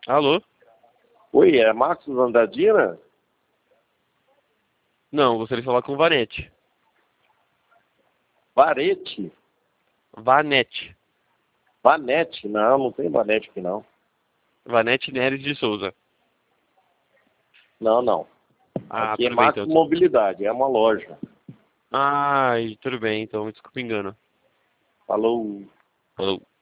Alô? Oi, é Marcos Andadina? Não, gostaria de falar com o Vanete. Varete? Vanete. Vanete? Não, não tem Vanete aqui não. Vanete Neres de Souza. Não, não. Ah, Aqui é tudo bem então. Marcos Mobilidade, é uma loja. Ai, tudo bem então, desculpa o engano. Falou. Falou.